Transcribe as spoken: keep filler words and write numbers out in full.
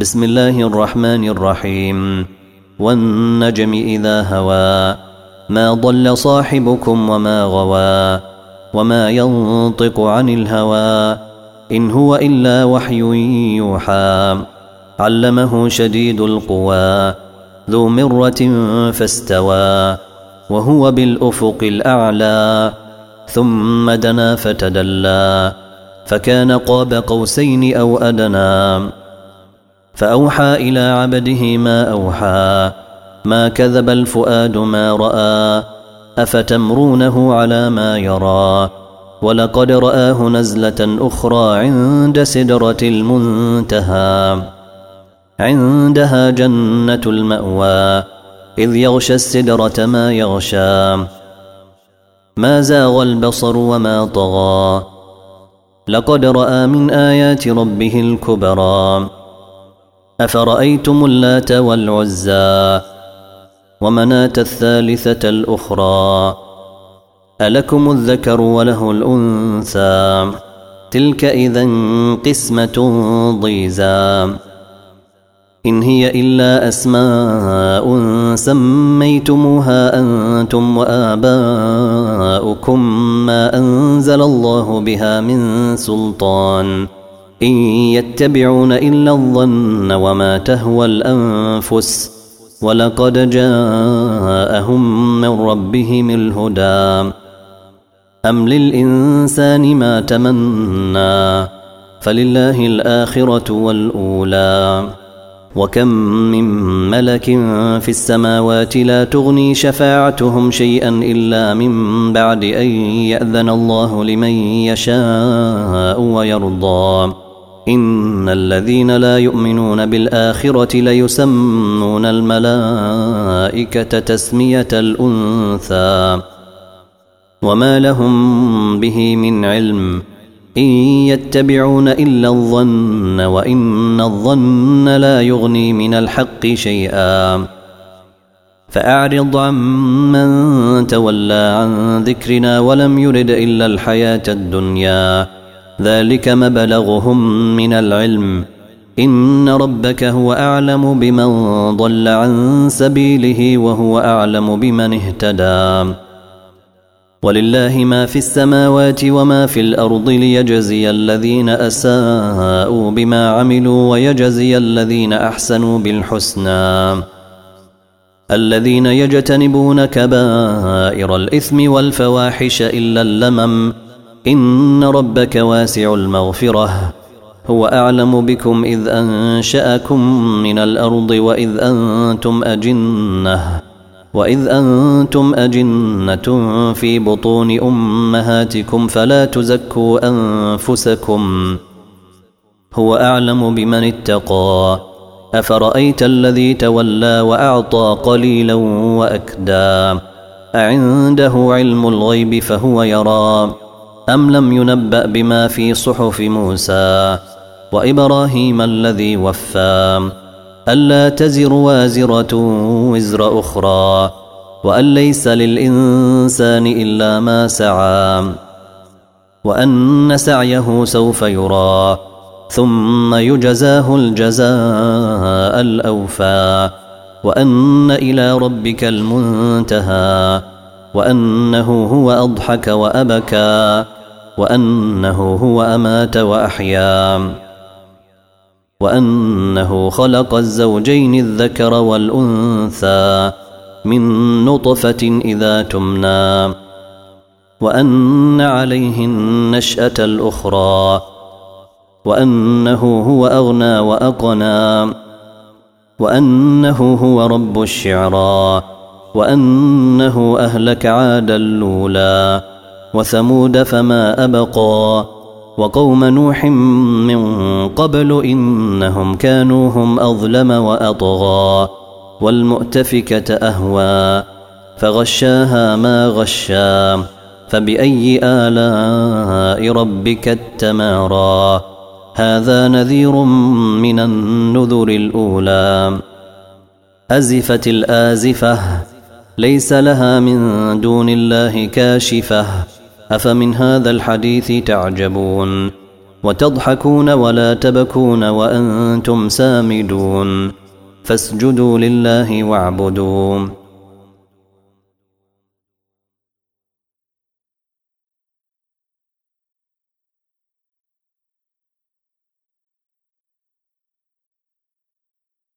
بسم الله الرحمن الرحيم والنجم إذا هوى ما ضل صاحبكم وما غوى وما ينطق عن الهوى إن هو إلا وحي يوحى علمه شديد القوى ذو مرة فاستوى وهو بالأفق الأعلى ثم دنا فتدلى فكان قاب قوسين أو أدنى فأوحى إلى عبده ما أوحى ما كذب الفؤاد ما رأى أفتمرونه على ما يرى ولقد رآه نزلة أخرى عند سدرة المنتهى عندها جنة المأوى إذ يغشى السدرة ما يغشى ما زاغ البصر وما طغى لقد رأى من آيات ربه الكبرى أفرأيتم اللات والعزى ومناة الثالثة الأخرى ألكم الذكر وله الأنثى تلك إذا قسمة ضيزى إن هي إلا أسماء سميتموها أنتم وآباؤكم ما أنزل الله بها من سلطان إن يتبعون إلا الظن وما تهوى الأنفس ولقد جاءهم من ربهم الهدى أم للإنسان ما تمنى فلله الآخرة والأولى وكم من ملك في السماوات لا تغني شفاعتهم شيئا إلا من بعد أن يأذن الله لمن يشاء ويرضى إن الذين لا يؤمنون بالآخرة ليسمون الملائكة تسمية الأنثى وما لهم به من علم إن يتبعون إلا الظن وإن الظن لا يغني من الحق شيئا فأعرض عن من تولى عن ذكرنا ولم يرد إلا الحياة الدنيا ذلك مبلغهم من العلم إن ربك هو أعلم بمن ضل عن سبيله وهو أعلم بمن اهتدى ولله ما في السماوات وما في الأرض ليجزي الذين أساءوا بما عملوا ويجزي الذين أحسنوا بالحسنى الذين يجتنبون كبائر الإثم والفواحش إلا اللمم إن ربك واسع المغفرة هو أعلم بكم إذ أنشأكم من الأرض وإذ أنتم أجنة وإذ أنتم أجنة في بطون أمهاتكم فلا تزكوا أنفسكم هو أعلم بمن اتقى أفرأيت الذي تولى وأعطى قليلا وأكدى أعنده علم الغيب فهو يرى أم لم ينبأ بما في صحف موسى وإبراهيم الذي وفى ألا تزر وازرة وزر أخرى وأن ليس للإنسان إلا ما سعى وأن سعيه سوف يرى ثم يجزاه الجزاء الأوفى وأن إلى ربك المنتهى وأنه هو أضحك وأبكى وأنه هو أمات وأحيا وأنه خلق الزوجين الذكر والأنثى من نطفة إذا تمنى وأن عليه النشأة الأخرى وأنه هو أغنى وأقنى وأنه هو رب الشعرى وأنه أهلك عادا الأولى وثمود فما أبقى وقوم نوح من قبل إنهم كانوا هم أظلم وأطغى والمؤتفكة أهوى فغشاها ما غشا فبأي آلاء ربك التمارى هذا نذير من النذر الأولى أزفت الآزفة ليس لها من دون الله كاشفة أفمن هذا الحديث تعجبون وتضحكون ولا تبكون وأنتم سامدون فاسجدوا لله واعبدوا